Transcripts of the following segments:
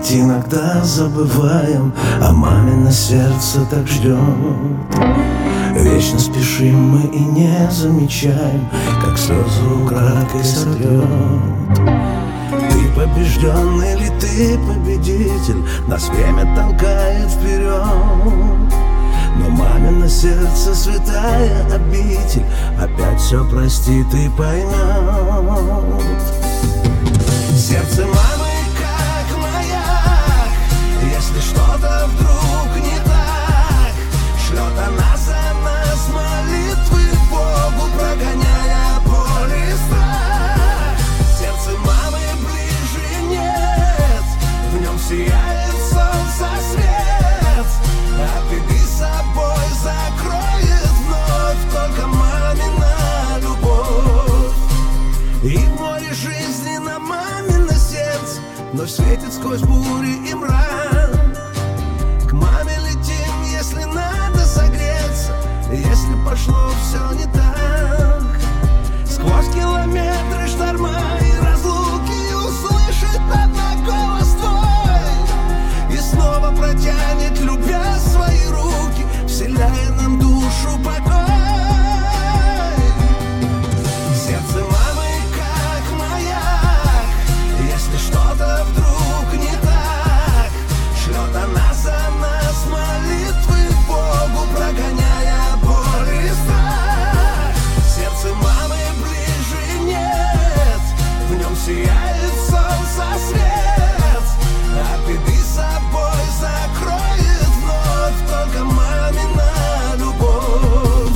ведь иногда забываем, а мамино сердце так ждет. Вечно спешим мы и не замечаем, как слезы украдкой сотрет. Ты побежден или ты победитель, нас время толкает вперед. Но мамино сердце святая обитель, опять все простит и поймет. Сердце мамы как маяк, если что-то вдруг не так, шлет она за нас молитвы Богу, прогоняя боль и страх. Сердце мамы ближе нет, в нем сияет солнце свет, а беды собой закроет вновь только мамина любовь. И в море жизни на мамино сердце вновь светит сквозь бури и мрак. К маме летим, если надо согреться, если пошло все не так. Сквозь километры шторма и разлуки услышит одна голос твой, и снова протянет, любя свои руки, вселяя нам душу покой. Сердце мамы как маяк, если что-то вдруг не так, шлет она за нас молитвы Богу, прогоняя боль и страх. Сердце мамы ближе нет, в нем сияет солнце свет, а беды собой закроет вновь только мамина любовь.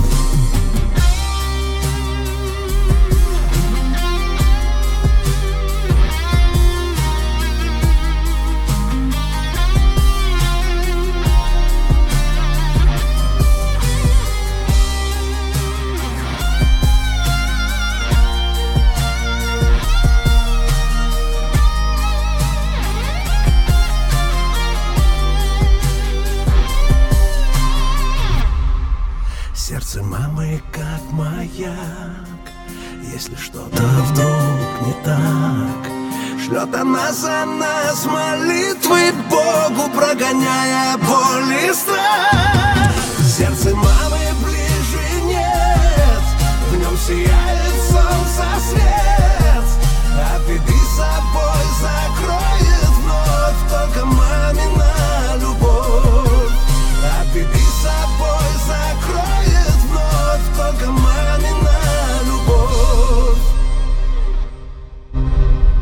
Сердце мамы как маяк, если что-то вдруг не так, шлет она за нас молитвы Богу, прогоняя боль и страх. Сердце мамы ближе